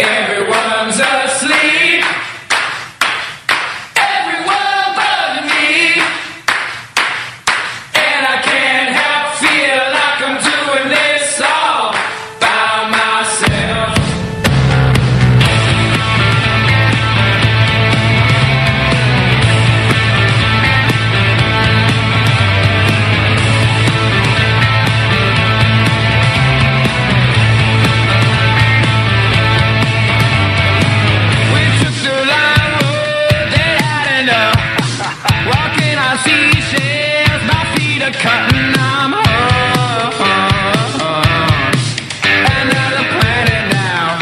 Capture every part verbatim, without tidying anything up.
Everyone's asleep. Everyone but me. And I can't help feel like I'm doing this all by myself. Cutting, I'm home. Another planet now.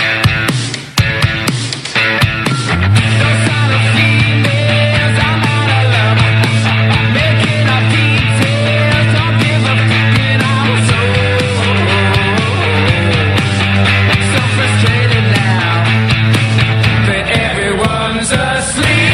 Those are the females, I'm out of love. Making up details, don't give a fucking. I'm so, so frustrated now that everyone's asleep.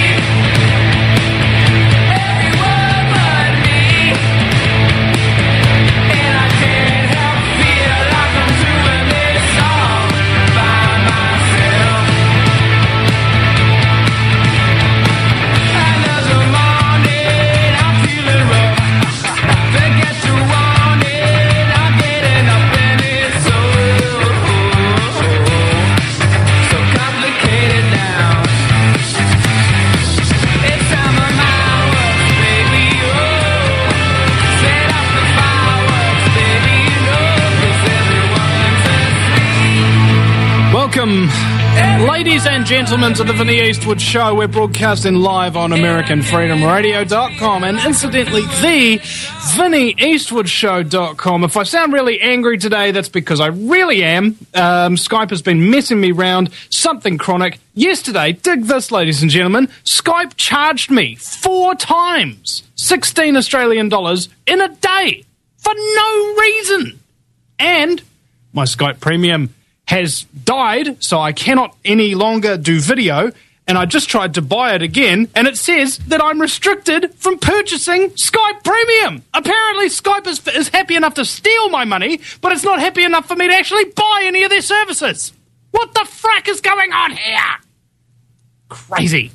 Welcome, ladies and gentlemen, to the Vinnie Eastwood Show. We're broadcasting live on American Freedom Radio dot com and incidentally, the Vinnie Eastwood Show dot com. If I sound really angry today, that's because I really am. Um, Skype has been messing me round. Something chronic. Yesterday, dig this, ladies and gentlemen, Skype charged me four times sixteen Australian dollars in a day for no reason. And my Skype Premium has died, so I cannot any longer do video, and I just tried to buy it again, and it says that I'm restricted from purchasing Skype Premium. Apparently Skype is, is happy enough to steal my money, but it's not happy enough for me to actually buy any of their services. What the frack is going on here? Crazy.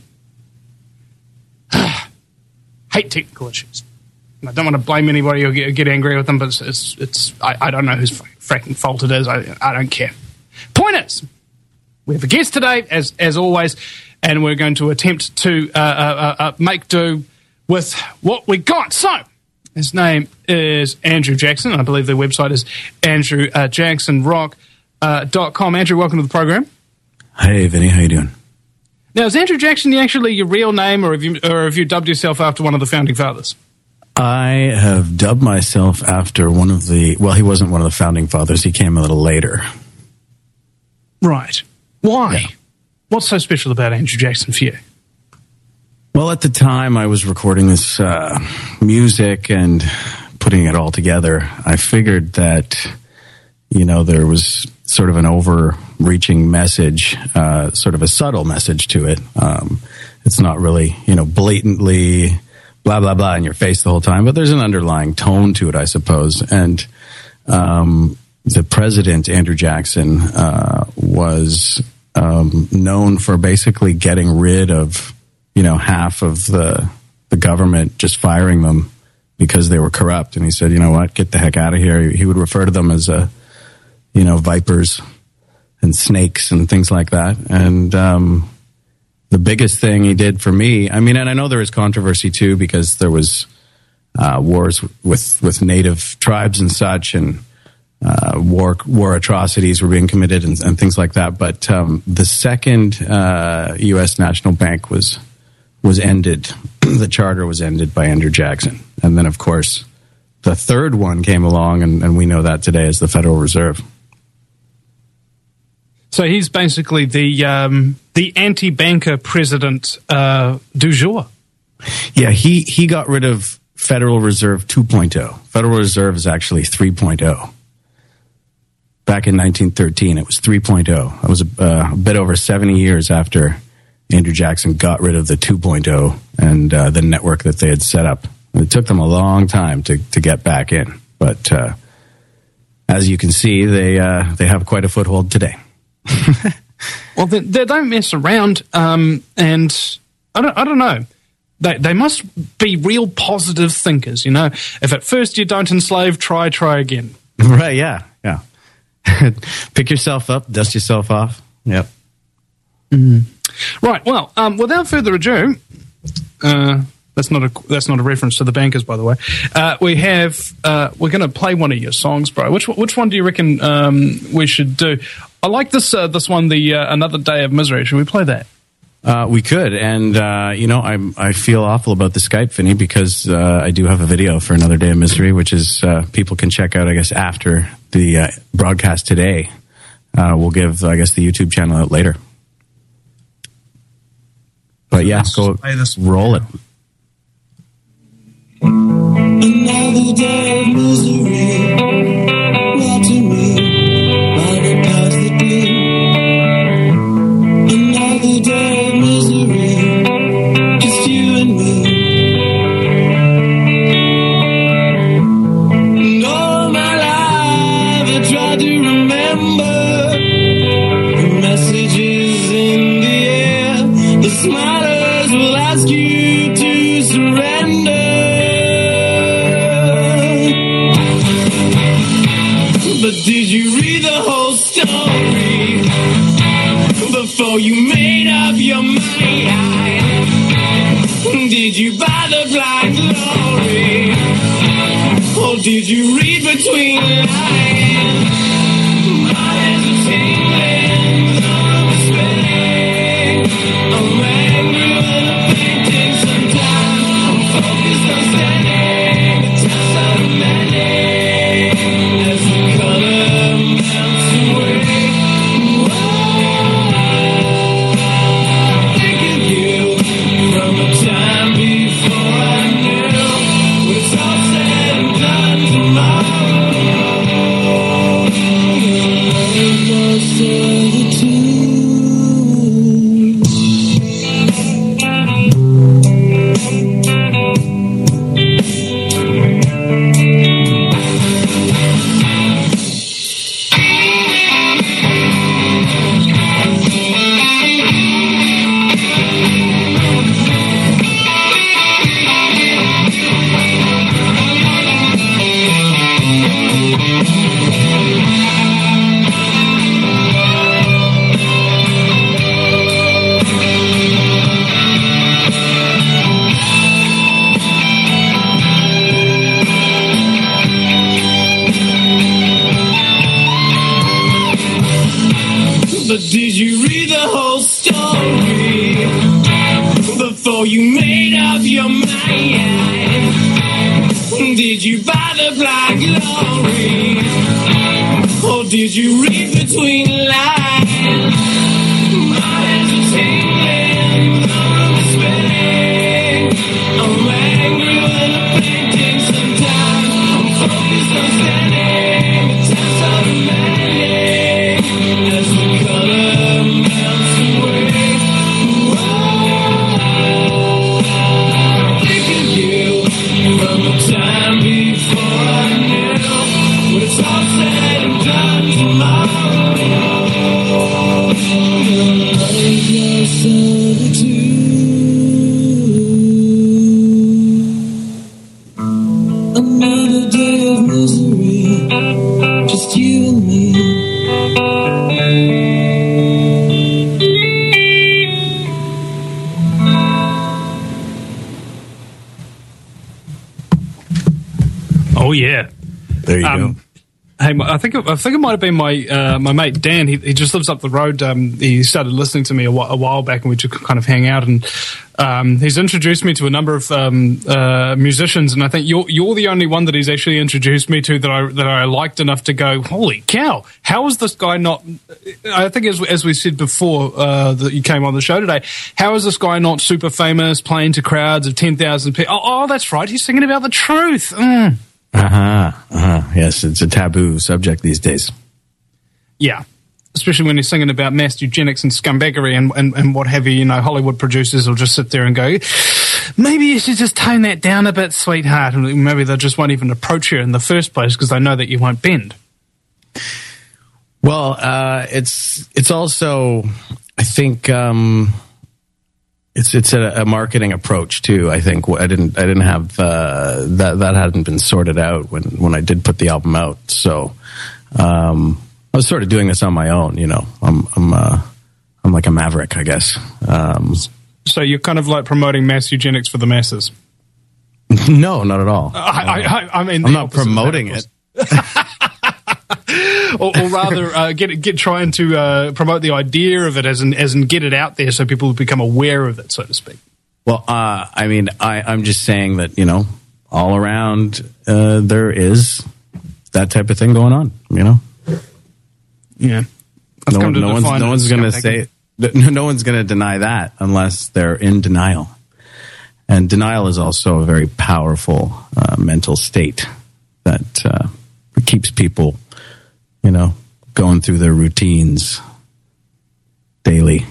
Hate technical issues. I don't want to blame anybody or get, get angry with them, but it's, it's, it's I, I don't know whose fracking fault it is. I, I don't care. Point is, we have a guest today, as as always, and we're going to attempt to uh, uh, uh, make do with what we got. So, his name is Andrew Jackson. I believe their website is andrew jackson rock dot com. Uh, Andrew, welcome to the program. Hey, Vinny, how you doing? Now, is Andrew Jackson actually your real name, or have you, or have you dubbed yourself after one of the founding fathers? I have dubbed myself after one of the, well, he wasn't one of the founding fathers. He came a little later. Right. Why? Yeah. What's so special about Andrew Jackson for you? Well, at the time I was recording this uh, music and putting it all together, I figured that, you know, there was sort of an overreaching message, uh, sort of a subtle message to it. Um, it's not really, you know, blatantly blah, blah, blah in your face the whole time, but there's an underlying tone to it, I suppose. And um, the president, Andrew Jackson, uh, was um, known for basically getting rid of, you know, half of the the government, just firing them because they were corrupt. And he said, you know what, get the heck out of here. He would refer to them as, a, you know, vipers and snakes and things like that. And um, the biggest thing he did for me, I mean, and I know there was controversy too, because there was uh, wars with, with native tribes and such, and uh, war war atrocities were being committed and, and things like that. But um, the second uh, U S National Bank was was ended, the charter was ended by Andrew Jackson. And then, of course, the third one came along, and, and we know that today as the Federal Reserve. So he's basically the um, the anti-banker president uh, du jour. Yeah, he, he got rid of Federal Reserve two point oh. Federal Reserve is actually three point oh. Back in nineteen thirteen, it was three point oh. It was a, uh, a bit over seventy years after Andrew Jackson got rid of the two point oh and uh, the network that they had set up. It took them a long time to, to get back in. But uh, as you can see, they uh, they have quite a foothold today. Well, they, they don't mess around, um, and I don't, I don't know. They they must be real positive thinkers, you know. If at first you don't enslave, try, try again. Right, yeah, yeah. Pick yourself up, dust yourself off. Yep. Mm-hmm. Right, well, um, without further ado, uh, that's not a that's not a reference to the Bankers, by the way. Uh, we have uh, we're going to play one of your songs, bro. Which which one do you reckon um, we should do? I like this uh, this one, the uh, Another Day of Misery. Should we play that? Uh, we could, and uh, you know, I I feel awful about the Skype, Vinny, because uh, I do have a video for Another Day of Misery, which is uh, people can check out, I guess, after the uh, broadcast today. Uh, we'll give, I guess, the YouTube channel out later. But yeah, Let's go play this roll it. Another day of misery brought to me by the powers that be. Another day of misery, just you and me. And all my life I tried to remember the messages in the air. The smilers will ask you to surrender. But did you read the whole story before you made up your mind? Did you buy the black glory, or did you read between the lines? My hands are tingling, I'm spinning. I'm angry with a painting sometimes. I'm focused on standing the test of the mending as the color melts away. Whoa, think of you from a time before I knew it's all said and done tomorrow. Your solitude. But did you read the whole story before you made up your mind? Did you buy the black glory, or did you read between the lines? My hands are tingling, I'm spinning. I'm angry when I painting sometimes. I'm focused on standing the test of the mending as the color melts away. Whoa, think of you from a time before I knew it's all said and done tomorrow. Like your solitude. Another day of misery, just you and me. Oh yeah. There you Um, go. Hey, I think it, I think it might have been my uh, my mate Dan. He, he just lives up the road. Um, he started listening to me a, wh- a while back, and we just kind of hang out. And um, he's introduced me to a number of um, uh, musicians. And I think you're you're the only one that he's actually introduced me to that I that I liked enough to go, holy cow! How is this guy not? I think as as we said before uh, that you came on the show today, how is this guy not super famous, playing to crowds of ten thousand people? Oh, oh, that's right, he's singing about the truth. Mm. Uh-huh, uh-huh. Yes, it's a taboo subject these days. Yeah, especially when you're singing about mass eugenics and scumbaggery and, and, and what have you. You know, Hollywood producers will just sit there and go, maybe you should just tone that down a bit, sweetheart. And maybe they just won't even approach you in the first place because they know that you won't bend. Well, uh, it's it's also, I think, um, it's it's a, a marketing approach too. I think I didn't I didn't have uh, that that hadn't been sorted out when, when I did put the album out. So um, I was sort of doing this on my own. You know, I'm I'm uh, I'm like a maverick, I guess. Um, So you're kind of like promoting mass eugenics for the masses. no, not at all. I, I, I mean, I'm not promoting it. or, or rather, uh, get get trying to uh, promote the idea of it as in as in get it out there so people become aware of it, so to speak. Well, uh, I mean, I, I'm just saying that, you know, all around uh, there is that type of thing going on. You know, yeah. No, no one's no one's going to say no one's going to deny that unless they're in denial. And denial is also a very powerful uh, mental state that uh, keeps people, you know, going through their routines daily.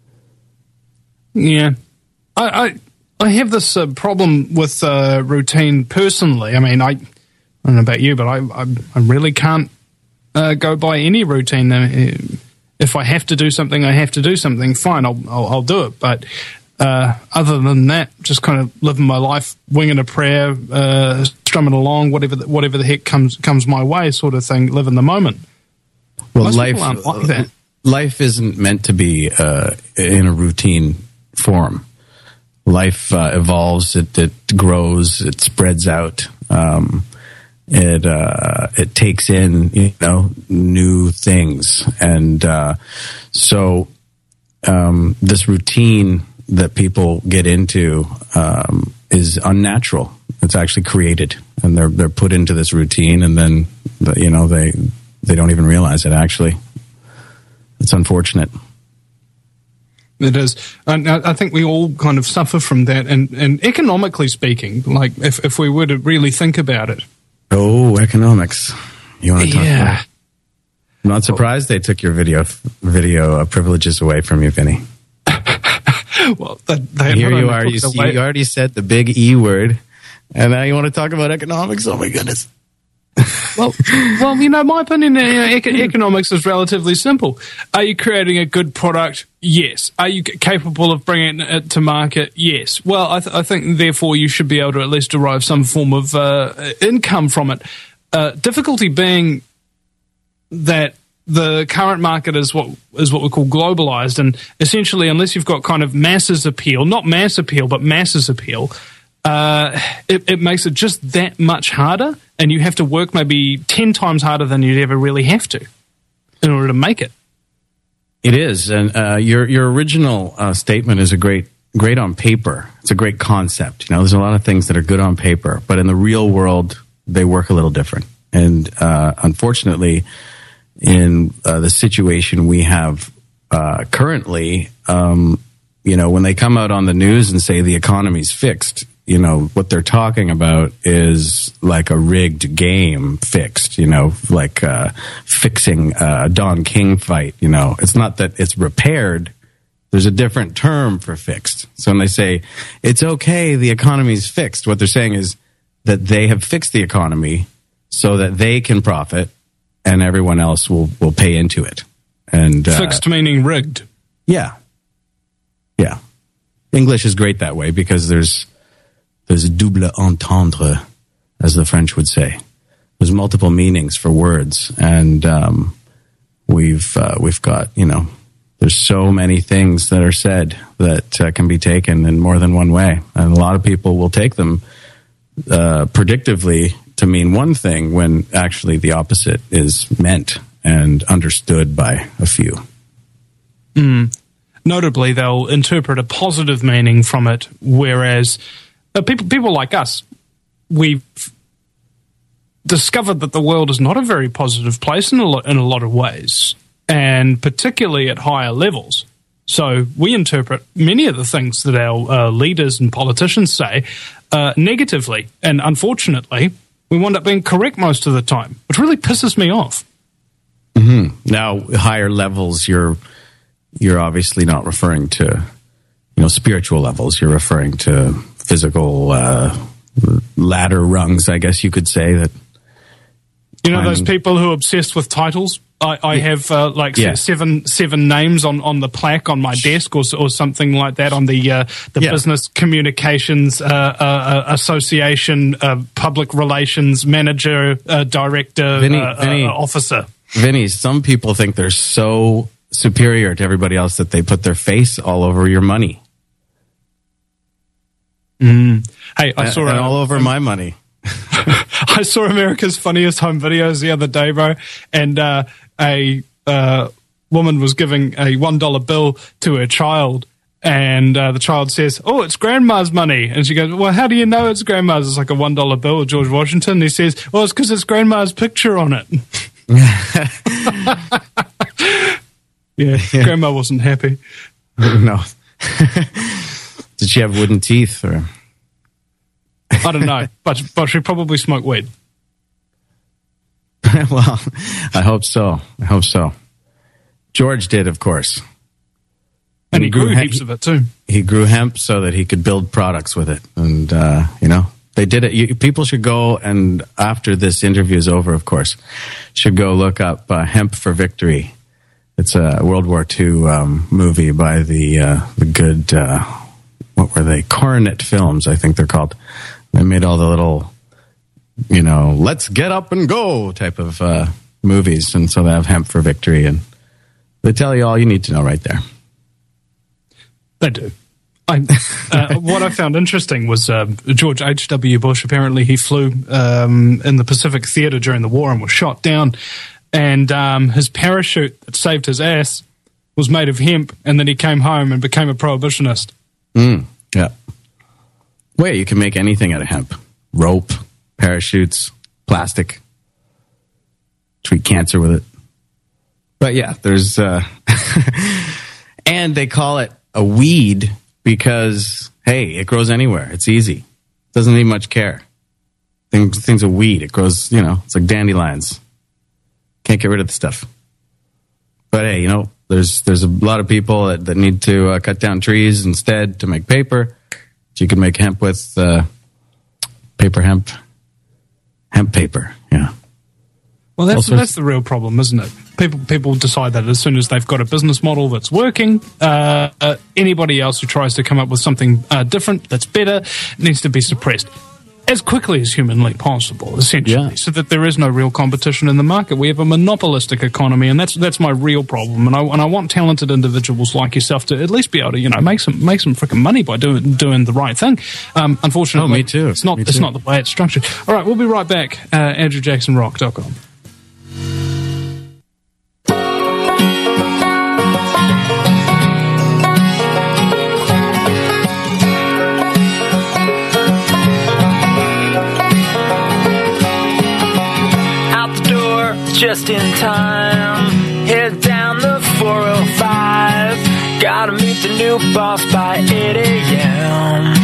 Yeah. I I, I have this uh, problem with uh, routine personally. I mean, I, I don't know about you, but I, I, I really can't uh, go by any routine. Uh, if I have to do something, I have to do something. Fine, I'll I'll, I'll do it. But uh, other than that, just kind of living my life, winging a prayer, uh, strumming along, whatever the, whatever the heck comes comes my way, sort of thing. Live in the moment. Well, Most life people aren't like that. life isn't meant to be uh, in a routine form. Life uh, evolves, it, it grows, it spreads out. Um, it uh, it takes in, you know, new things, and uh, so um, this routine that people get into um, is unnatural. It's actually created, and they're they're put into this routine, and then you know they they don't even realize it. Actually, it's unfortunate. It is. And I think we all kind of suffer from that. And, and economically speaking, like if, if we were to really think about it. Oh, economics. You want to talk Yeah. about it? I'm not surprised they took your video video uh, privileges away from you, Vinny. Well, they, they Here not you only are. took You, it see, away- you already said the big E word, and now you want to talk about economics? Oh, my goodness. Well, well, you know, my opinion, uh, eco- economics is relatively simple. Are you creating a good product? Yes. Are you c- capable of bringing it to market? Yes. Well, I, th- I think, therefore, you should be able to at least derive some form of uh, income from it. Uh, difficulty being that the current market is what is what we call globalized, and essentially, unless you've got kind of masses appeal, not mass appeal, but masses appeal, uh, it, it makes it just that much harder, and you have to work maybe ten times harder than you'd ever really have to in order to make it. It is, and uh, your your original uh, statement is a great great on paper. It's a great concept. You know, there's a lot of things that are good on paper, but in the real world, they work a little different. And uh, unfortunately, in uh, the situation we have uh, currently, um, you know, when they come out on the news and say the economy's fixed, you know, what they're talking about is like a rigged game fixed, you know, like uh, fixing a Don King fight, you know. It's not that it's repaired. There's a different term for fixed. So when they say, it's okay, the economy's fixed, what they're saying is that they have fixed the economy so that they can profit and everyone else will, will pay into it. And uh, Fixed meaning rigged. Yeah. Yeah. English is great that way because there's there's double entendre, as the French would say. There's multiple meanings for words, and um, we've uh, we've got, you know, there's so many things that are said that uh, can be taken in more than one way, and a lot of people will take them uh, predictively to mean one thing when actually the opposite is meant and understood by a few. Mm. Notably, they'll interpret a positive meaning from it, whereas uh, people people like us, we've discovered that the world is not a very positive place in a lot, in a lot of ways, and particularly at higher levels. So we interpret many of the things that our uh, leaders and politicians say uh, negatively, and unfortunately, we wind up being correct most of the time, which really pisses me off. Mm-hmm. Now, higher levels, you're you're obviously not referring to, you know, spiritual levels. You're referring to physical uh, ladder rungs, I guess you could say. That you know climbing. those people who are obsessed with titles. I, I have uh, like Yeah. seven seven names on, on the plaque on my desk, or or something like that on the uh, the Yeah. Business Communications uh, uh, Association uh, Public Relations Manager, uh, Director, Vinny- uh, Vinny- uh, Officer. Vinny, some people think they're so superior to everybody else that they put their face all over your money. Hey, I And, saw and a- all over my money. I saw America's Funniest Home Videos the other day, bro, and uh, a uh, woman was giving a one dollar bill to her child, and uh, the child says, "Oh, it's grandma's money," and she goes, "Well, how do you know it's grandma's? It's like a one dollar bill of George Washington." And he says, "Well, it's because it's grandma's picture on it." yeah, grandma wasn't happy. No. Did she have wooden teeth or? I don't know, but but she probably smoked weed. Well, I hope so. I hope so. George did, of course. And he grew hemp- heaps of it too. He grew hemp so that he could build products with it. And, uh, you know, they did it. You, people should go, and after this interview is over, of course, should go look up uh, Hemp for Victory. It's a World War Two um, movie by the uh, the good, uh, what were they? Coronet Films, I think they're called. They made all the little, you know, let's get up and go type of uh, movies. And so they have Hemp for Victory. And they tell you all you need to know right there. They do. I, uh, what I found interesting was uh, George H W. Bush. Apparently, he flew um, in the Pacific Theater during the war and was shot down. And um, his parachute that saved his ass was made of hemp. And then he came home and became a prohibitionist. Mm, yeah. Wait, you can make anything out of hemp. Rope, parachutes, plastic. Treat cancer with it. But yeah, there's... Uh, and they call it a weed because, hey, it grows anywhere. It's easy. Doesn't need much care. Things, things a weed. It grows, you know, it's like dandelions. Can't get rid of the stuff. But hey, you know, there's there's a lot of people that, that need to uh, cut down trees instead to make paper. You can make hemp with uh, paper hemp. Hemp paper, yeah. Well, that's Also- that's the real problem, isn't it? People people decide that as soon as they've got a business model that's working, uh, uh, anybody else who tries to come up with something uh, different that's better needs to be suppressed as quickly as humanly possible, essentially, Yeah. so that there is no real competition in the market. We have a monopolistic economy, and that's that's my real problem. And I and I want talented individuals like yourself to at least be able to, you know, make some make some freaking money by doing doing the right thing. Um, unfortunately, Oh, me too. It's not Me it's too. not the way it's structured. All right, we'll be right back. Uh, Andrew Jackson Rock dot com. Out the door just in time. Head down the four oh five. Gotta meet the new boss by eight a.m.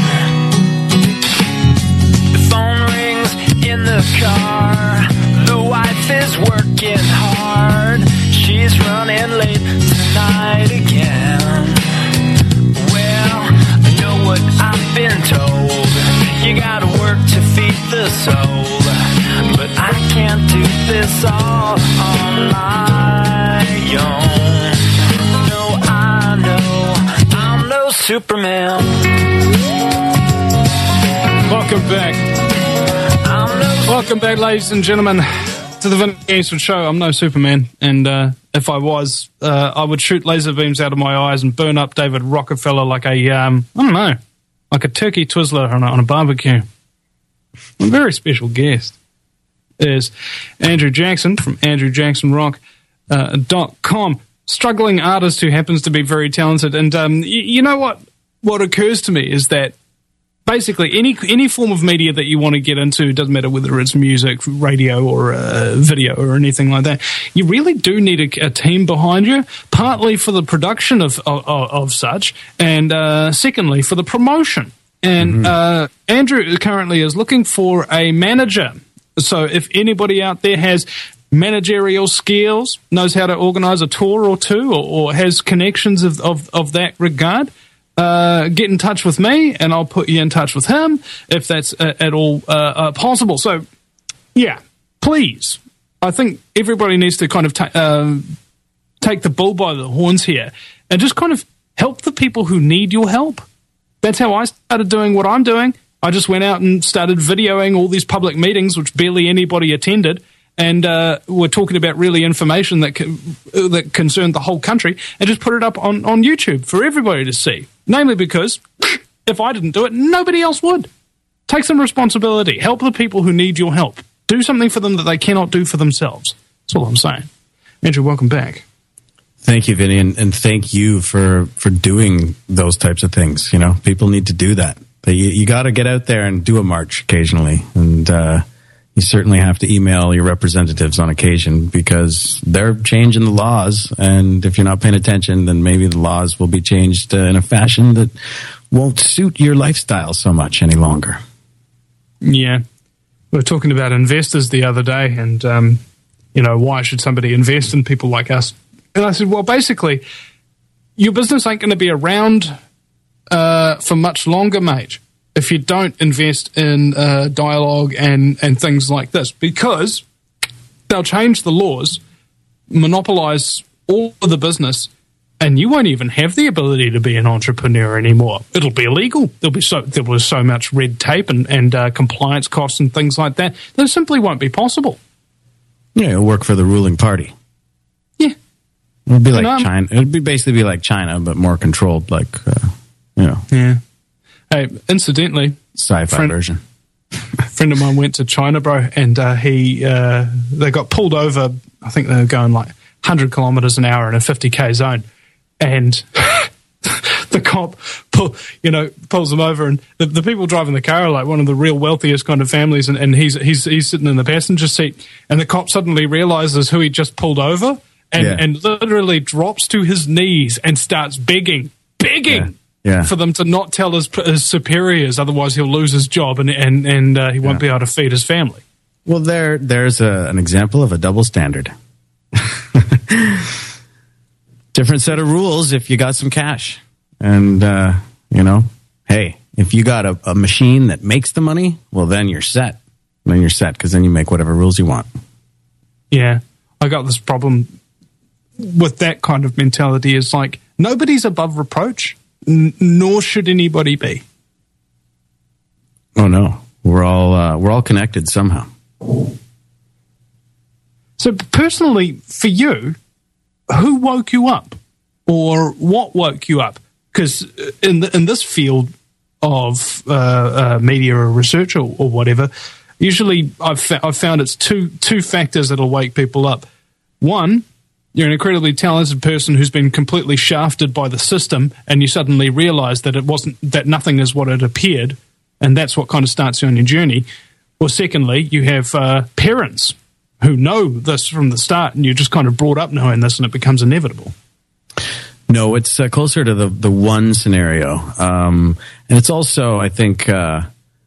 The phone rings in the car. The wife is working hard. She's running late tonight again. Well, I know what I've been told. You gotta work to feed the soul. But I can't do this all on my own. No, I know I'm no Superman. Welcome back. I'm no Welcome back, ladies and gentlemen, to the Vinny Eastwood Show. I'm no Superman, and uh, if I was, uh, I would shoot laser beams out of my eyes and burn up David Rockefeller like a, um, I don't know, like a turkey twizzler on a, on a barbecue. A very special guest is Andrew Jackson from Andrew Jackson Rock dot com. Struggling artist who happens to be very talented. And um, y- you know what? What occurs to me is that basically any any form of media that you want to get into, doesn't matter whether it's music, radio, or uh, video or anything like that, you really do need a, a team behind you, partly for the production of, of, of such, and uh, secondly, for the promotion. And mm-hmm. uh, Andrew currently is looking for a manager. So if anybody out there has managerial skills, knows how to organize a tour or two, or, or has connections of, of, of that regard, uh, get in touch with me and I'll put you in touch with him if that's uh, at all uh, uh, possible. So, yeah, please I think everybody needs to kind of ta- um, take the bull by the horns here and just kind of help the people who need your help. That's how I started doing what I'm doing. I just went out and started videoing all these public meetings, which barely anybody attended, and uh, we're talking about really information that co- that concerned the whole country, and just put it up on, on YouTube for everybody to see. Namely because if I didn't do it, nobody else would. Take some responsibility. Help the people who need your help. Do something for them that they cannot do for themselves. That's all I'm saying. Andrew, welcome back. Thank you, Vinny, and, and thank you for, for doing those types of things. You know, people need to do that. But you, you got to get out there and do a march occasionally, and uh, you certainly have to email your representatives on occasion because they're changing the laws, and if you're not paying attention, then maybe the laws will be changed uh, in a fashion that won't suit your lifestyle so much any longer. Yeah. We were talking about investors the other day and, um, you know, why should somebody invest in people like us? And I said, well, basically, your business ain't going to be around uh, for much longer, mate, if you don't invest in uh, dialogue and, and things like this, because they'll change the laws, monopolize all of the business, and you won't even have the ability to be an entrepreneur anymore. It'll be illegal. There'll be so there was so much red tape and, and uh, compliance costs and things like that that it simply won't be possible. Yeah, it'll work for the ruling party. Yeah. It'll be like and, um, China. It'll be basically be like China, but more controlled, like, uh, you know. Yeah. Hey, incidentally, sci-fi friend, version. A friend of mine went to China, bro, and uh, he uh, they got pulled over. I think they were going like one hundred kilometers an hour in a fifty K zone. And the cop, pull, you know, pulls them over, and the, the people driving the car are like one of the real wealthiest kind of families, and, and he's he's he's sitting in the passenger seat, and the cop suddenly realizes who he just pulled over, and, Yeah. and literally drops to his knees and starts begging, begging Yeah. Yeah. for them to not tell his, his superiors, otherwise he'll lose his job and and and uh, he won't Yeah. be able to feed his family. Well, there there's a, an example of a double standard. Different set of rules if you got some cash. And, uh, you know, hey, if you got a, a machine that makes the money, well, then you're set. Then you're set because then you make whatever rules you want. Yeah, I got this problem with that kind of mentality. Is like nobody's above reproach, n- nor should anybody be. Oh, no. We're all uh, we're all connected somehow. So personally, for you, who woke you up, or what woke you up? Because in the, in this field of uh, uh, media or research or, or whatever, usually I've fa- I've found it's two two factors that'll wake people up. One, you're an incredibly talented person who's been completely shafted by the system, and you suddenly realise that it wasn't that nothing is what it appeared, and that's what kind of starts you on your journey. Or secondly, you have uh, parents who know this from the start, and you're just kind of brought up knowing this, and it becomes inevitable. No, it's uh, closer to the, the one scenario. Um, and it's also, I think, uh,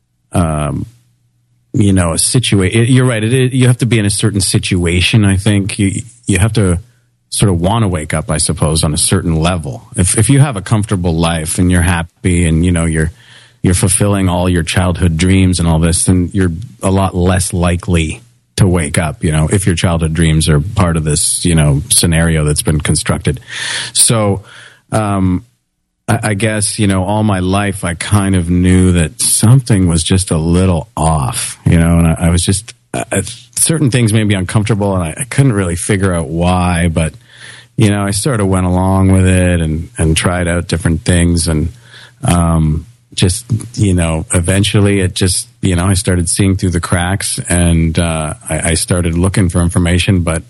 um, you know, a situation. You're right. It, it, you have to be in a certain situation, I think. You, you have to sort of want to wake up, I suppose, on a certain level. If, if you have a comfortable life and you're happy and, you know, you're, you're fulfilling all your childhood dreams and all this, then you're a lot less likely to wake up, you know, if your childhood dreams are part of this, you know, scenario that's been constructed. So, um, I, I guess, you know, all my life I kind of knew that something was just a little off, you know, and I, I was just, uh, certain things made me uncomfortable, and I, I couldn't really figure out why, but, you know, I sort of went along with it and, and tried out different things, and, um, just, you know, eventually it just, you know, I started seeing through the cracks, and uh, I, I started looking for information. But,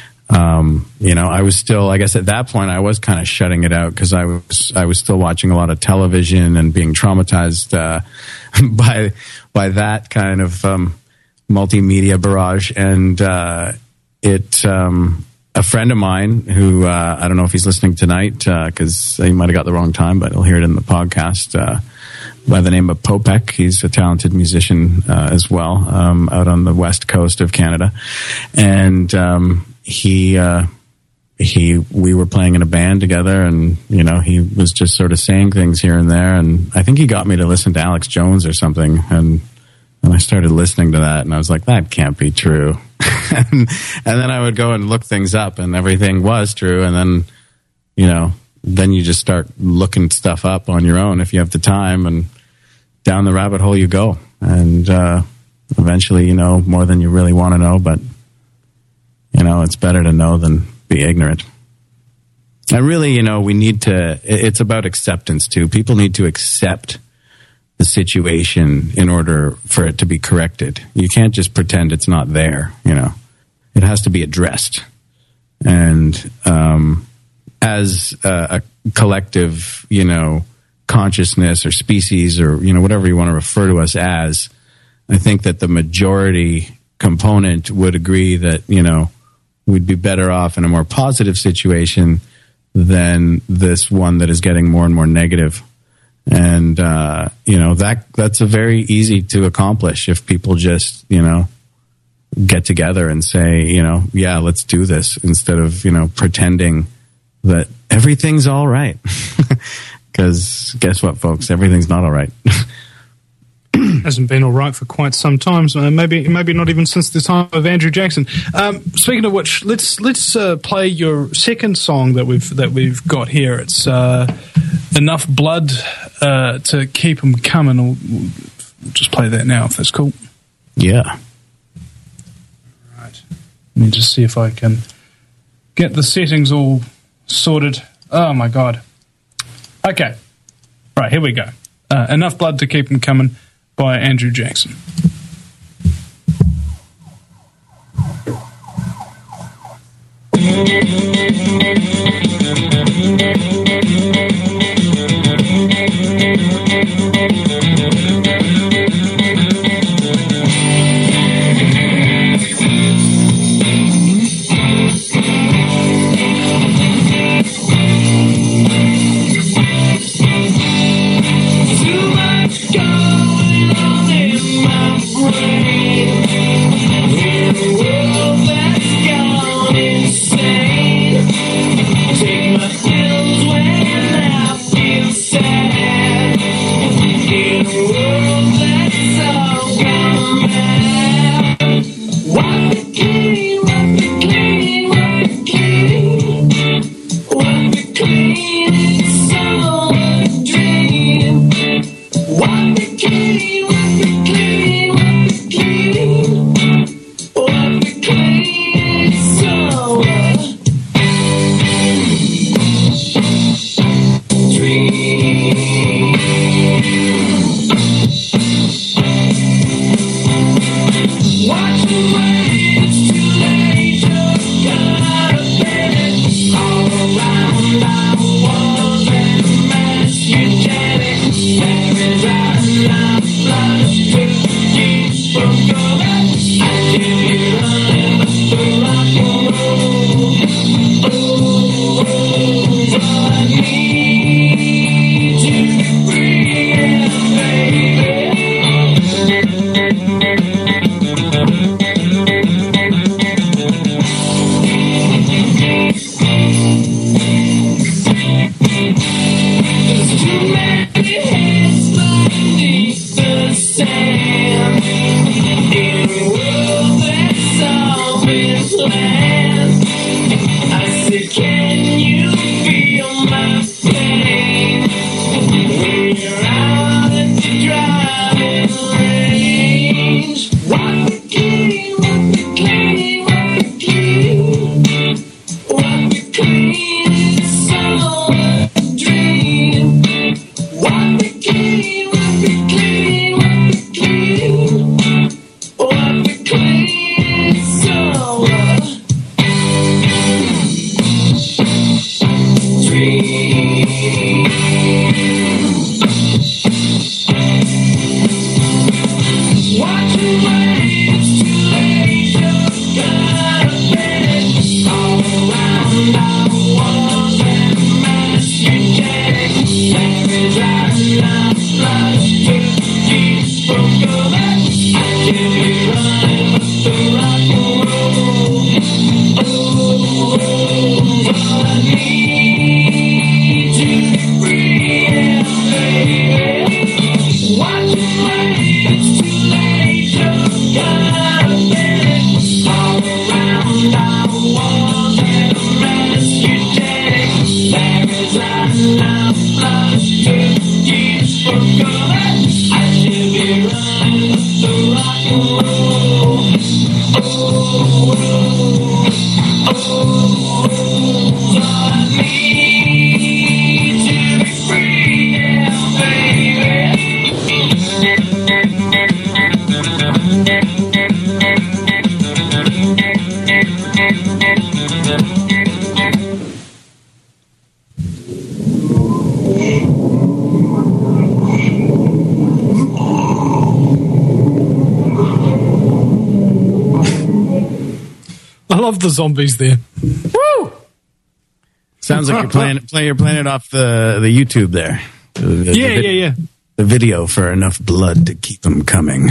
um, you know, I was still, I guess at that point, I was kind of shutting it out because I was, I was still watching a lot of television and being traumatized uh, by by that kind of um, multimedia barrage. And uh, it, um, a friend of mine who uh, I don't know if he's listening tonight because uh, he might have got the wrong time, but he'll hear it in the podcast. Uh, by the name of Popek. He's a talented musician uh, as well, um, out on the west coast of Canada. And um, he, uh, he, we were playing in a band together, and, you know, he was just sort of saying things here and there. And I think he got me to listen to Alex Jones or something. And, and I started listening to that, and I was like, that can't be true. and, and then I would go and look things up, and everything was true. And then, you know, then you just start looking stuff up on your own if you have the time, and down the rabbit hole you go. And uh, eventually you know more than you really want to know, but, you know, it's better to know than be ignorant. And really, you know, we need to, it's about acceptance too. People need to accept the situation in order for it to be corrected. You can't just pretend it's not there, you know. It has to be addressed. And um, as a, a collective, you know, consciousness or species or, you know, whatever you want to refer to us as, I think that the majority component would agree that, you know, we'd be better off in a more positive situation than this one that is getting more and more negative. And, uh, you know, that that's a very easy to accomplish if people just, you know, get together and say, you know, yeah, let's do this, instead of, you know, pretending that everything's all right. Because guess what, folks? Everything's not all right. Hasn't been all right for quite some time. So maybe, maybe not even since the time of Andrew Jackson. Um, speaking of which, let's let's uh, play your second song that we've that we've got here. It's uh, "Enough Blood uh, to Keep 'Em Coming." We'll, we'll just play that now, if that's cool. Yeah. Right. Let me just see if I can get the settings all sorted. Oh my god. Okay. Right, here we go. Uh, "Enough Blood to Keep 'Em Coming" by Andrew Jackson. Too much going on in my brain. In a world that's gone insane. Take my pills when I feel sad. In a world that's all gone mad. Wipe it clean, wipe it clean, wipe it clean. Wipe it clean, it's all a dream. Wipe it clean, wipe it clean, wipe it clean. Wipe it clean, it's all a dream. Watch the waves too late, you're gonna bed. All around our walls and mass, you get it. There is enough blood to keep from going. I give you a little bit rock and roll. Oh, oh, I need you to breathe, baby. There's too many heads beneath the sand. In a world that's always land. I said, can you feel my pain? When you're out at the driving range. Wipe it clean, wipe it clean, wipe it clean. Wipe it clean, it's all a dream. Wipe it clean, wipe it clean, wipe it clean. Wipe it clean, it's all a dream. Watch the waves too late, you're gonna bed. All around our walls and mass, you get it. There is enough blood to keep from going. I give you a little rock and roll. Oh, oh, I need love the zombies there. Woo! Sounds like you're playing, play, you're playing it off the, the YouTube there. The, the, Yeah, the, yeah, yeah. The video for enough blood to keep them coming.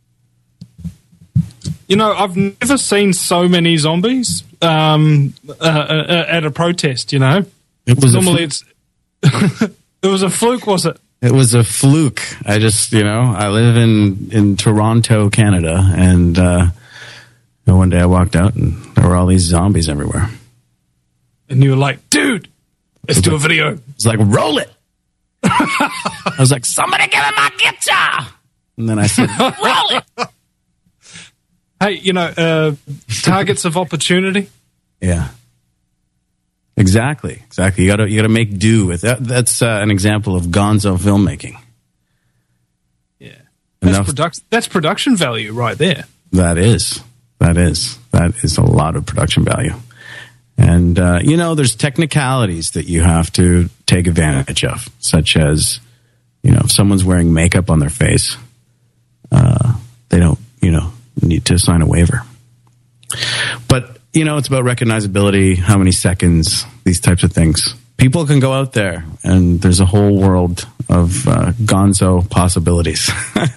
You know, I've never seen so many zombies um, uh, uh, at a protest, you know. It was Normally a it's... it was a fluke, was it? It was a fluke. I just, you know, I live in, in Toronto, Canada, and uh, one day I walked out and there were all these zombies everywhere. And you were like, dude, let's do a video. It's like, roll it. I was like, somebody give me my guitar. And then I said, roll it. Hey, you know, uh, targets of opportunity. Yeah. Exactly. Exactly. You gotta, you gotta make do with that. That's uh, an example of gonzo filmmaking. Yeah. That's, Enough- produc- that's production value right there. That is. That is. That is a lot of production value. And, uh, you know, there's technicalities that you have to take advantage of, such as, you know, if someone's wearing makeup on their face, uh, they don't, you know, need to sign a waiver. But, you know, it's about recognizability, how many seconds, these types of things. People can go out there, and there's a whole world of uh, gonzo possibilities.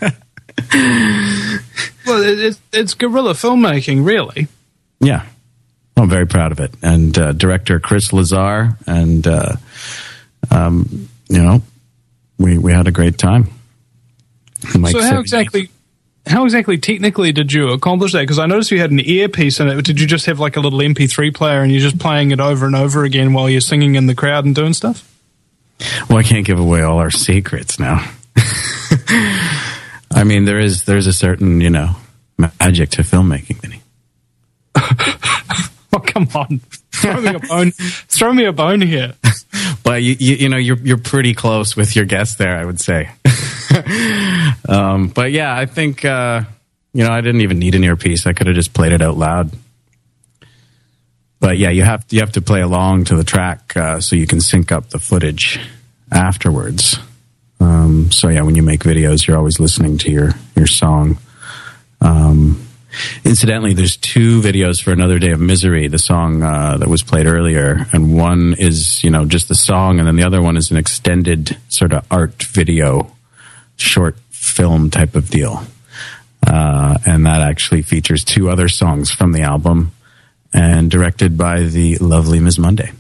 Well, it, it, it's guerrilla filmmaking, really. Yeah. I'm very proud of it. And uh, director Chris Lazar, and, uh, um, you know, we we had a great time. Mike So how said- exactly... How exactly technically did you accomplish that? Because I noticed you had an earpiece in it. Did you just have like a little M P three player and you're just playing it over and over again while you're singing in the crowd and doing stuff? Well, I can't give away all our secrets now. I mean, there is there's a certain, you know, magic to filmmaking, Vinny. Oh, come on. Throw me a bone. Throw me a bone here. But you, you, you know, you're you're pretty close with your guess there, I would say. um, but yeah, I think uh, you know, I didn't even need an earpiece. I could have just played it out loud. But yeah, you have you have to play along to the track uh, so you can sync up the footage afterwards. Um, so yeah, when you make videos, you're always listening to your your song. Um, Incidentally, there's two videos for Another Day of Misery, the song uh, that was played earlier, and one is, you know, just the song, and then the other one is an extended sort of art video, short film type of deal. Uh, and that actually features two other songs from the album, and directed by the lovely Miz Monday.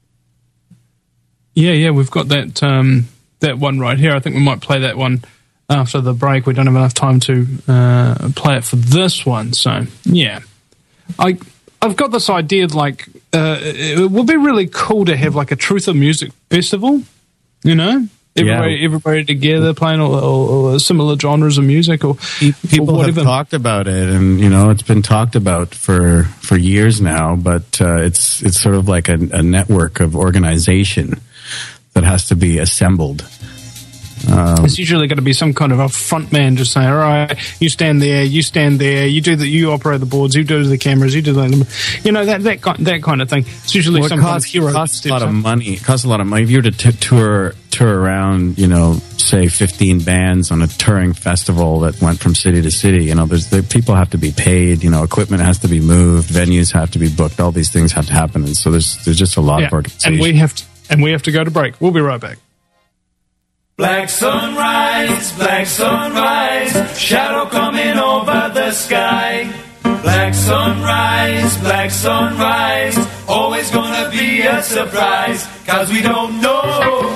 Yeah, yeah, we've got that um, that one right here. I think we might play that one after the break. We don't have enough time to uh, play it for this one, so yeah. I I've got this idea like uh, it would be really cool to have like a Truth of Music festival, you know, everybody Yeah. everybody together playing all, all, all similar genres of music or People or have whatever. talked about it, and you know, it's been talked about for for years now. But uh, it's it's sort of like a, a network of organization that has to be assembled. Um, It's usually going to be some kind of a front man just saying, all right, you stand there, you stand there, you do the, you operate the boards, you do the cameras, you do the, you know, that that kind, that kind of thing. It's usually Well, it some costs, kind of hero. costs a steps lot of up. money. It costs a lot of money. If you were to t- tour tour around, you know, say fifteen bands on a touring festival that went from city to city, you know, there's the people have to be paid. You know, equipment has to be moved, venues have to be booked. All these things have to happen, and so there's there's just a lot Yeah. of organization. And we have to, and we have to go to break. We'll be right back. Black sunrise, black sunrise, shadow coming over the sky. Black sunrise, black sunrise, always gonna be a surprise, cause we don't know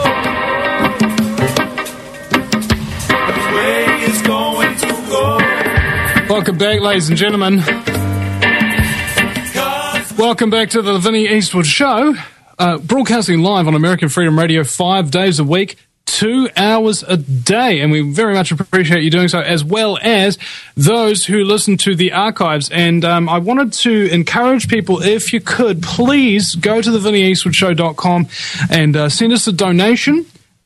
which way it's going to go. Welcome back, ladies and gentlemen. Cause Welcome back to the Vinnie Eastwood Show, uh, broadcasting live on American Freedom Radio five days a week, two hours a day, and we very much appreciate you doing so, as well as those who listen to the archives. And um, I wanted to encourage people, if you could, please go to the vinnie eastwood show dot com and uh, send us a donation.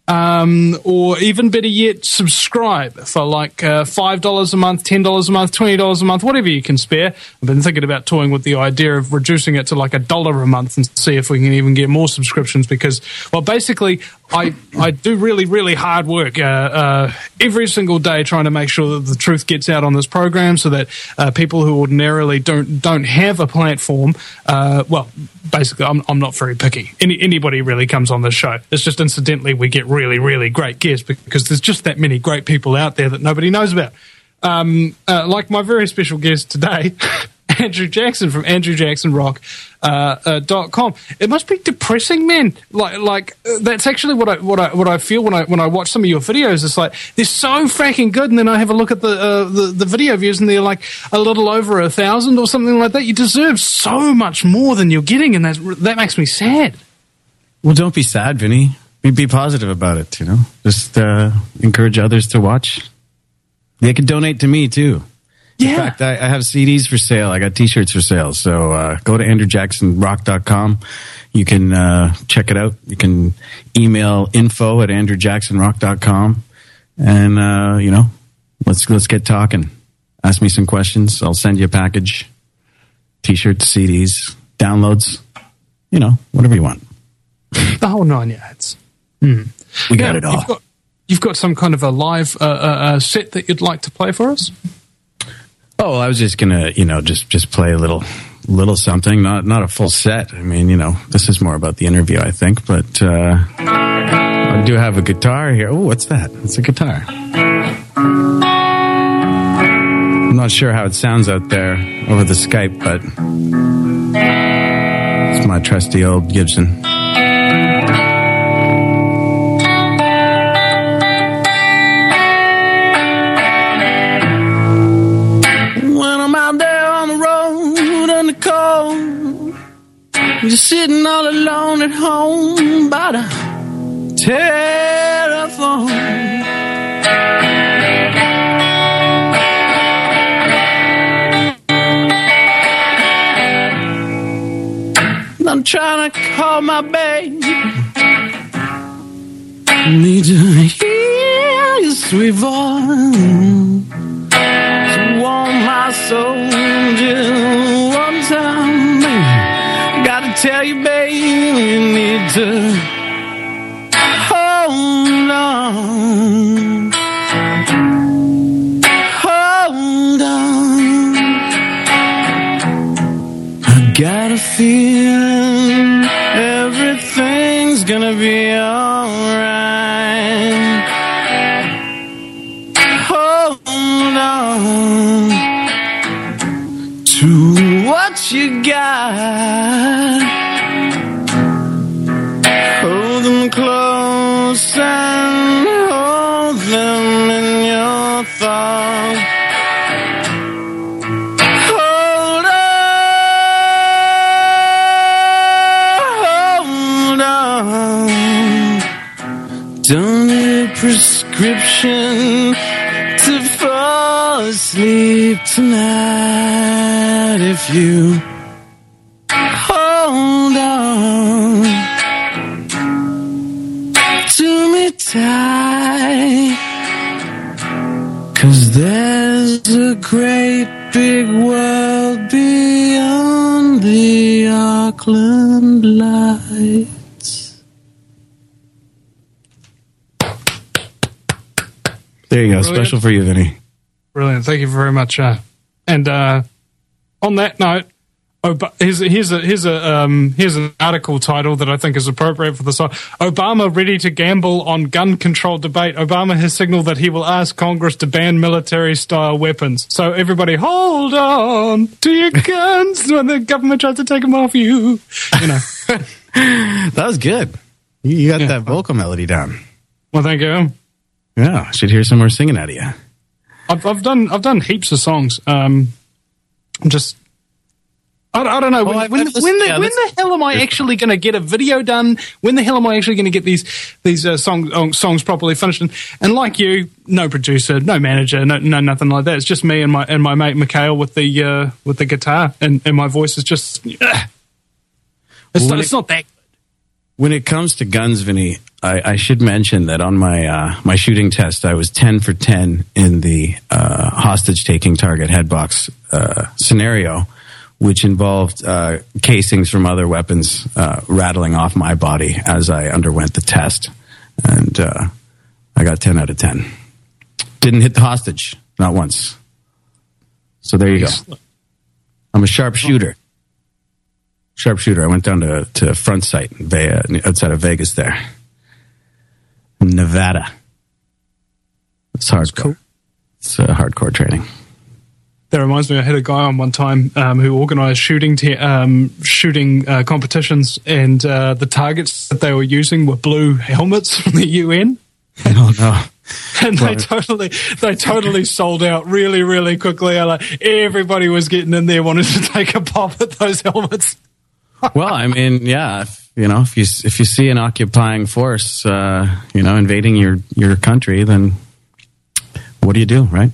Um, or even better yet, subscribe for like uh, five dollars a month, ten dollars a month, twenty dollars a month, whatever you can spare. I've been thinking about toying with the idea of reducing it to like a dollar a month and see if we can even get more subscriptions because, well, basically, I, I do really, really hard work uh, uh, every single day trying to make sure that the truth gets out on this program so that uh, people who ordinarily don't don't have a platform, uh, well, basically, I'm, I'm not very picky. Any, anybody really comes on this show. It's just incidentally we get really, really great guests because there's just that many great people out there that nobody knows about. Um, uh, like my very special guest today, Andrew Jackson from andrew jackson rock dot com. Uh, uh, it must be depressing, man. Like, like uh, that's actually what I what I what I feel when I when I watch some of your videos. It's like they're so fracking good, and then I have a look at the uh, the, the video views, and they're like a little over a thousand or something like that. You deserve so much more than you're getting, and that that makes me sad. Well, don't be sad, Vinny. Be, be positive about it. You know, just uh, encourage others to watch. They can donate to me too. Yeah. In fact, I, I have C Ds for sale. I got T-shirts for sale. So uh, go to andrew jackson rock dot com. You can uh, check it out. You can email info at andrew jackson rock dot com, and uh, you know, let's let's get talking. Ask me some questions. I'll send you a package. T-shirts, C Ds, downloads. You know, whatever you want. The whole nine yards. Mm. We got it all. You've got, you've got some kind of a live uh, uh, uh, set that you'd like to play for us? Oh, I was just gonna, you know, just just play a little, little something. Not not a full set. I mean, you know, this is more about the interview, I think. But uh, I do have a guitar here. Oh, what's that? It's a guitar. I'm not sure how it sounds out there over the Skype, but it's my trusty old Gibson. Just sitting all alone at home by the telephone. I'm trying to call my baby. Need to hear your sweet voice. To warm my soul just one time, baby. Gotta tell you, babe, you need to hold on, hold on. I got a feeling everything's gonna be alright. Hold on to what you got. Hold them close and hold them in your thoughts. Hold on, hold on. Don't need a prescription to fall asleep tonight if you hold on to me tight, 'cause there's a great big world beyond the Auckland lights. There you go. Brilliant. Special for you, Vinny. Brilliant. Thank you very much. Uh, and uh, on that note, Ob- here's, here's, a, here's, a, um, here's an article title that I think is appropriate for the song. Obama ready to gamble on gun control debate. Obama has signaled that he will ask Congress to ban military-style weapons. So everybody, hold on to your guns when the government tries to take them off you. You know. That was good. You you got Yeah. that vocal melody down. Well, thank you. Yeah, I should hear some more singing out of you. I've, I've done I've done heaps of songs. Um, I'm just I, I don't know when, Oh, I've- when, I've the, listened- when, the, yeah, when the hell am I actually going to get a video done? When the hell am I actually going to get these these uh, song, uh, songs properly finished? And, and like you, no producer, no manager, no, no nothing like that. It's just me and my and my mate Mikhail with the uh, with the guitar, and, and my voice is just. Uh, it's, Well, not, when it's it- not that. When it comes to guns, Vinny, I, I should mention that on my uh, my shooting test, I was ten for ten in the uh, hostage-taking target headbox uh, scenario, which involved uh, casings from other weapons uh, rattling off my body as I underwent the test. And uh, I got ten out of ten. Didn't hit the hostage, not once. So there you go. I'm a sharpshooter. Sharpshooter. I went down to, to Front Sight in Ve- outside of Vegas there. Nevada. It's hardcore. Cool. It's uh, hardcore training. That reminds me, I had a guy on one time um, who organised shooting te- um, shooting uh, competitions, and uh, the targets that they were using were blue helmets from the U N. Oh no! And they totally, they totally sold out really, really quickly. Like, everybody was getting in there, wanted to take a pop at those helmets. Well, I mean, yeah, if, you know, if you if you see an occupying force, uh, you know, invading your, your country, then what do you do, right?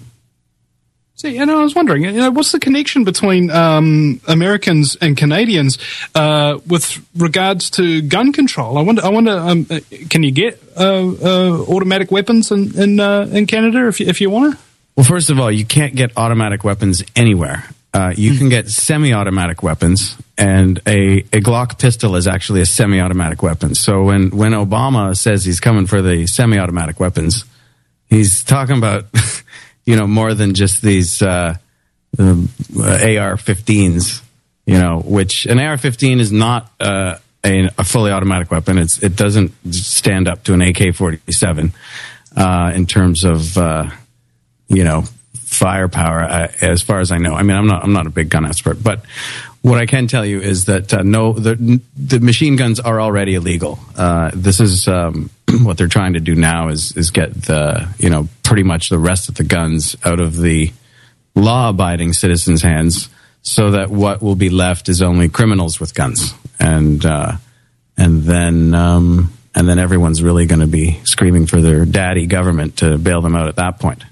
See, and I was wondering, you know, what's the connection between um, Americans and Canadians uh, with regards to gun control? I wonder. I wonder. Um, can you get uh, uh, automatic weapons in in, uh, in Canada if you, if you want to? Well, first of all, you can't get automatic weapons anywhere. Uh, you can get semi-automatic weapons, and a, a Glock pistol is actually a semi-automatic weapon. So when, when Obama says he's coming for the semi-automatic weapons, he's talking about, you know, more than just these uh, uh, A R fifteens, you know, which an A R fifteen is not uh, a, a fully automatic weapon. It's it doesn't stand up to an A K forty-seven uh, in terms of, uh, you know, firepower, uh, as far as I know. I mean, I'm not I'm not a big gun expert, but what I can tell you is that uh, no, the the machine guns are already illegal. Uh, this is um, what they're trying to do now is is get the you know pretty much the rest of the guns out of the law-abiding citizens' hands, so that what will be left is only criminals with guns, and uh, and then um, and then everyone's really going to be screaming for their daddy government to bail them out at that point.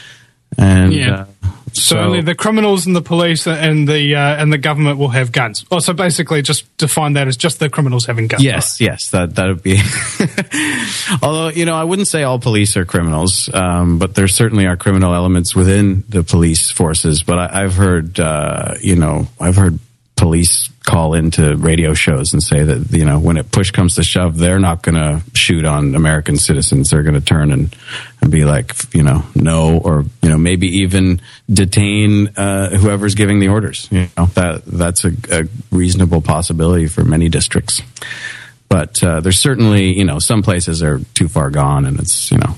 And yeah. uh, so, so only the criminals and the police and the uh, and the government will have guns. Oh, so basically, just define that as just the criminals having guns. Yes, right? yes, that that would be. Although, you know, I wouldn't say all police are criminals, um, but there certainly are criminal elements within the police forces. But I, I've heard, uh, you know, I've heard police call into radio shows and say that, you know, when it push comes to shove, they're not going to shoot on American citizens. They're going to turn and, and be like, you know, no, or, you know, maybe even detain uh, whoever's giving the orders. You know, that that's a, a reasonable possibility for many districts. But uh, there's certainly, you know, some places are too far gone, and it's, you know,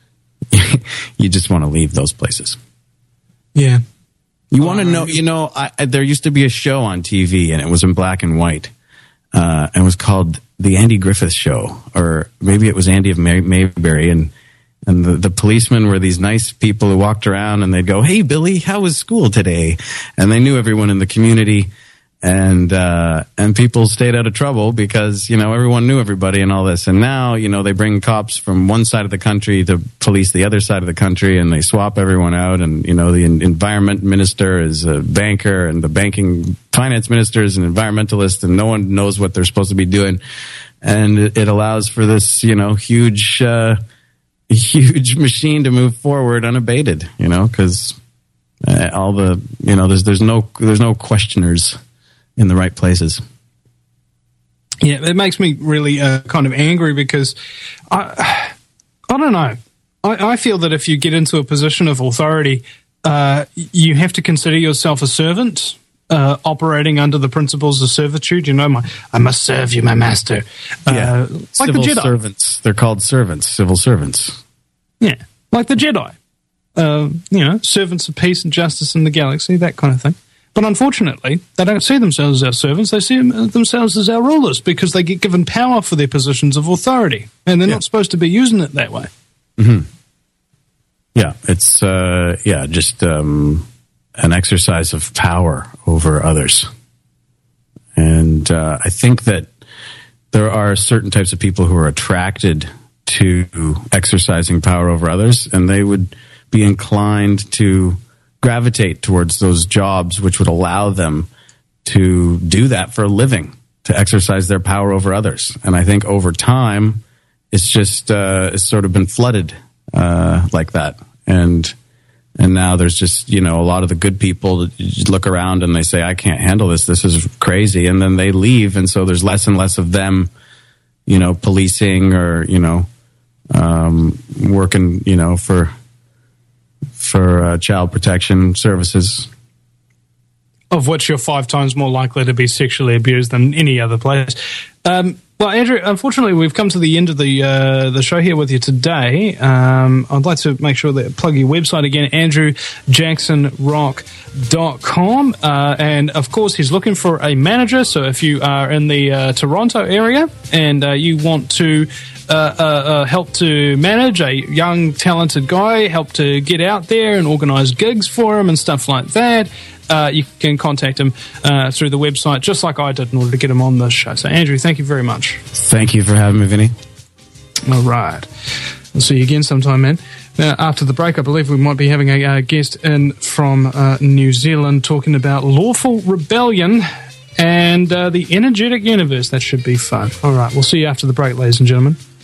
you just want to leave those places. Yeah. You want to know, you know, I, I, there used to be a show on T V, and it was in black and white. Uh, and it was called The Andy Griffith Show, or maybe it was Andy of May- Mayberry. And, and the, the policemen were these nice people who walked around, and they'd go, "Hey, Billy, how was school today?" And they knew everyone in the community. And, uh, and people stayed out of trouble because, you know, everyone knew everybody and all this. And now, you know, they bring cops from one side of the country to police the other side of the country, and they swap everyone out. And, you know, the environment minister is a banker, and the banking finance minister is an environmentalist, and no one knows what they're supposed to be doing. And it, it allows for this, you know, huge, uh, huge machine to move forward unabated, you know, because uh, all the, you know, there's, there's no, there's no questioners in the right places. Yeah, it makes me really uh, kind of angry because I, I don't know. I, I feel that if you get into a position of authority, uh, you have to consider yourself a servant, uh, operating under the principles of servitude. You know, my I must serve you, my master. Yeah, uh, like civil the Jedi. servants. They're called servants, civil servants. Yeah, like the Jedi. Uh, you know, servants of peace and justice in the galaxy, that kind of thing. But unfortunately, they don't see themselves as our servants. They see themselves as our rulers because they get given power for their positions of authority, and they're yeah. not supposed to be using it that way. Mm-hmm. Yeah, it's uh, yeah, just um, an exercise of power over others. And uh, I think that there are certain types of people who are attracted to exercising power over others, and they would be inclined to gravitate towards those jobs which would allow them to do that for a living, to exercise their power over others. And I think over time, it's just uh, it's sort of been flooded uh, like that, and and now there's just, you know, a lot of the good people that you just look around and they say, I can't handle this. This is crazy, and then they leave, and so there's less and less of them, you know, policing or you know, um, working, you know, for for uh, child protection services. Of which you're five times more likely to be sexually abused than any other place. Um, well, Andrew, unfortunately, we've come to the end of the uh, the show here with you today. Um, I'd like to make sure that plug your website again, andrew jackson rock dot com. Uh, and, of course, he's looking for a manager. So if you are in the uh, Toronto area and uh, you want to uh, uh, uh, help to manage a young, talented guy, help to get out there and organise gigs for him and stuff like that, Uh, you can contact him uh, through the website, just like I did in order to get him on this show. So, Andrew, thank you very much. Thank you for having me, Vinny. All right. We'll see you again sometime, man. Now, after the break, I believe we might be having a, a guest in from uh, New Zealand talking about lawful rebellion and uh, the energetic universe. That should be fun. All right. We'll see you after the break, ladies and gentlemen.